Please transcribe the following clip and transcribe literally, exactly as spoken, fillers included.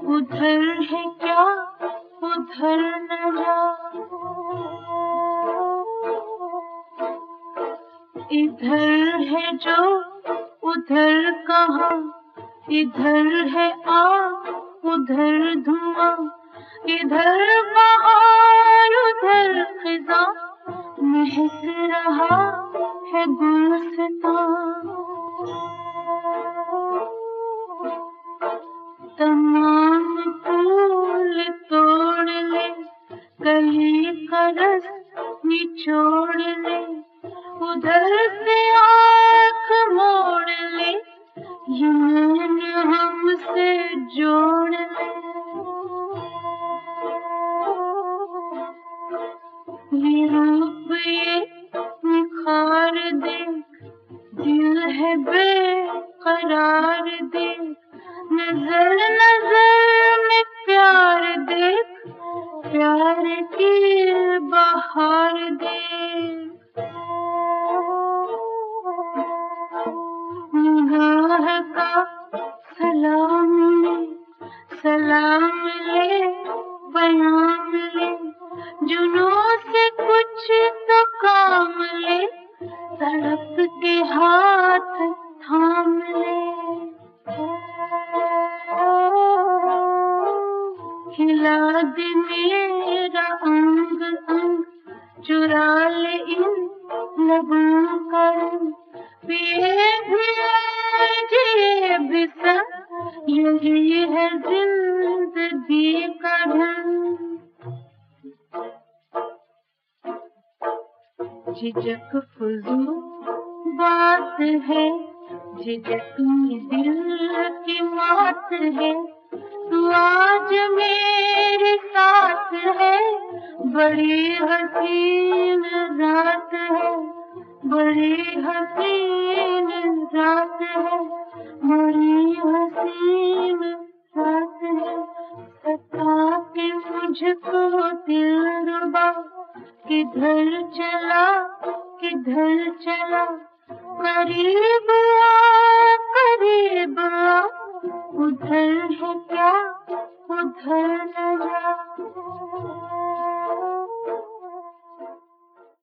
उधर है क्या उधर न जाओ, इधर है जो उधर कहाँ, इधर है आग उधर धुआं, इधर बहार उधर खिज़ां, महक रहा है गुलसितां। तमाम फूल तोड़ ले, कली का रस निचोड़ ले, उधर से आँख मोड़ ले, ये मन हमसे जोड़ ले। ये रूप ये निखार देख, दिल है बेकरार देख, नजर नजर में प्यार देख, प्यार की बहार देख। निगाह का सलाम ले, सलाम ले, पैगाम ले, जुनून से कुछ तो काम ले, तड़प के हाथ थाम ले। हिला दे मेरा अंग अंग, चुरा ले इन लबों का रंग, पिए भी जिए भी संग, यही है जिंदगी का ढंग। झिझक फुजूल बात है, झिझक दिल की मात है, तू आज मेरे साथ है, बड़ी हसीन रात है, बड़ी हसीन रात है, बड़ी हसीन रात है। सता के मुझको दिलरुबा, किधर चला किधर चला, करीब आ करीब आ, उधर है क्या उधर न जा।